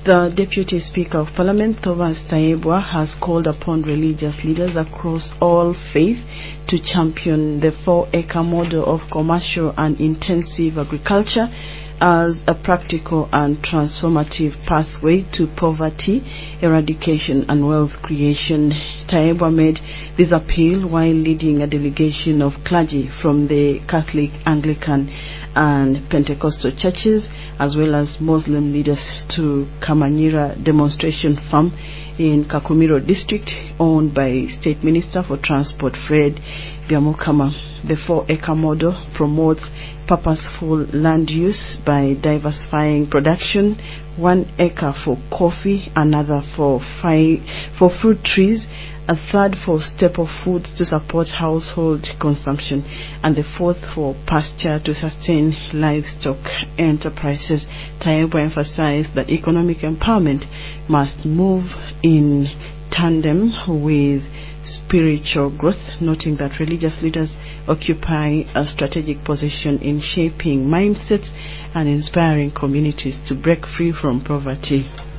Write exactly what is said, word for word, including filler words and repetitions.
The Deputy Speaker of Parliament, Thomas Tayebwa, has called upon religious leaders across all faiths to champion the four-acre model of commercial and intensive agriculture as a practical and transformative pathway to poverty eradication and wealth creation. Tayebwa made this appeal while leading a delegation of clergy from the Catholic, Anglican and Pentecostal churches, as well as Muslim leaders, to Kamanyira Demonstration Farm in Kakumiro district, owned by State Minister for Transport Fred Byamukama. The four-acre model promotes purposeful land use by diversifying production: one acre for coffee, another for five for fruit trees, a third for staple foods to support household consumption, and the fourth for pasture to sustain livestock enterprises. Tayebwa emphasized that economic empowerment must move in tandem with spiritual growth, noting that religious leaders occupy a strategic position in shaping mindsets and inspiring communities to break free from poverty.